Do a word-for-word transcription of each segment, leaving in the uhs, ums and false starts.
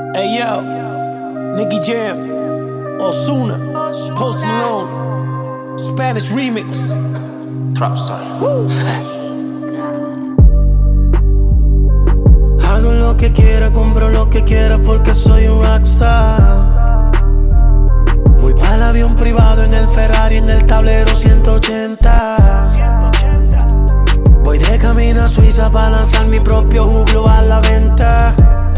Hey yo, Nicky Jam, Ozuna, Post Malone, Spanish Remix, Trap Style. Hago lo que quiera, compro lo que quiera porque soy un rockstar. Voy para el avión privado en el Ferrari, en el tablero ciento ochenta. Voy de camino a Suiza para lanzar mi propio juglo a la venta.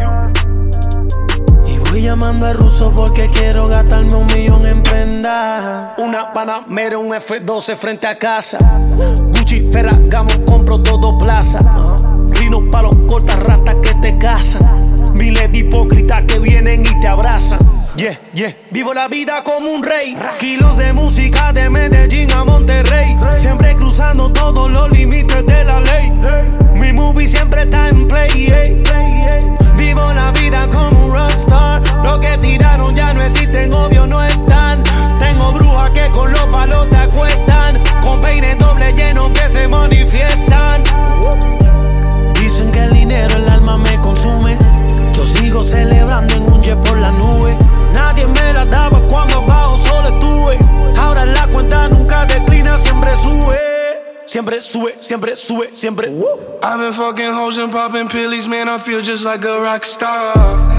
Y voy llamando al ruso porque quiero gastarme un millón en prenda. Una Panamera, un F doce frente a casa. Gucci, Ferragamo, compro todo plaza. Rino pa' los cortas ratas que te cazan. Miles de hipócritas que vienen y te abrazan. Yeah, yeah, vivo la vida como un rey. Kilos de música de Medellín a Monterrey. Siempre cruzando todos los límites de la ley. Mi movie siempre está en play, yeah. Vivo la vida como un rockstar. Lo que tiraron ya no existen, obvio no están. Tengo brujas que con los palos te acuestan. Con peines doble llenos que se manifiestan. Dicen que el dinero, el alma me consume. Yo sigo celebrando en un jet por la nube. Nadie me la daba cuando abajo solo estuve. Ahora la cuenta nunca declina, siempre sube. Siempre sube, siempre sube, siempre. I've been fucking hoes and popping pillies, man, I feel just like a rock star.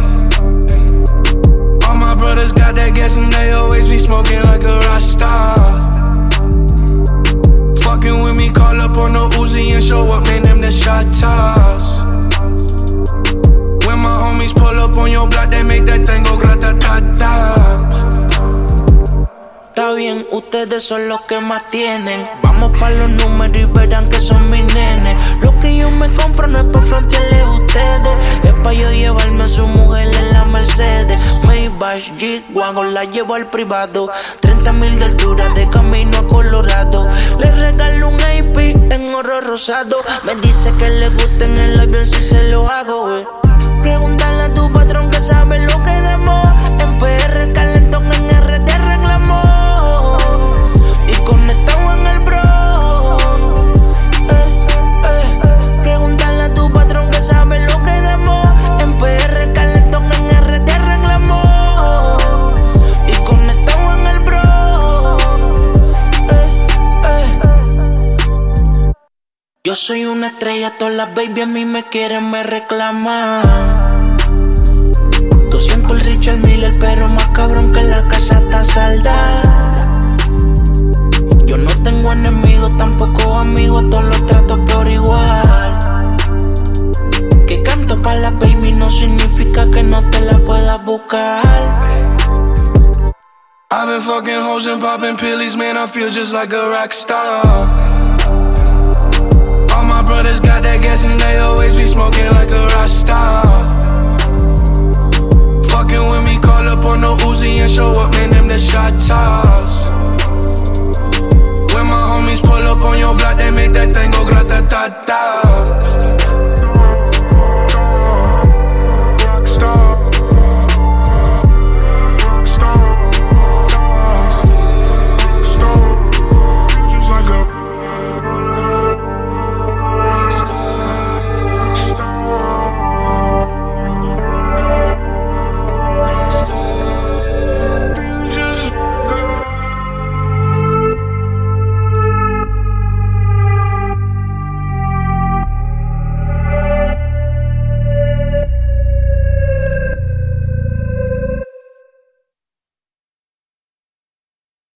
All my brothers got that gas and they always be smoking like a rock star. Fucking with me, call up on the Uzi and show up, name them the shot toss. When my homies pull up on your block, they make that thing go grata-ta-ta. Está bien, ustedes son los que más tienen. Vamos pa' los números y verán que son mis nenes. Lo que yo me compro no es pa' frontearles a ustedes. Es pa' yo llevarme a su mujer en la Mercedes. Maybach, G-Wagon, la llevo al privado. Treinta mil de altura de camino a Colorado. Le regalo un A P en oro rosado. Me dice que le gusta en el avión si se lo hago, wey. Pregúntale a tu patrón que sabe lo que demos. En P R el calentón, en R D reclamó. Y conectado en el bro. eh, eh. Pregúntale a tu patrón que sabe lo que demos. En P R el calentón, en R D reclamó. Y conectado en el bro. eh, eh. Yo soy una estrella, todas las baby a mí me quieren, me reclaman. Siento el Richard Miller, pero más cabrón que la casa está saldada. Yo no tengo enemigos, tampoco amigos, todos los trato por igual. Que canto pa' la baby no significa que no te la puedas buscar. I've been fucking hoes and popping pillies, man, I feel just like a rock star. All my brothers got that gas and they always be smoking like a rock star.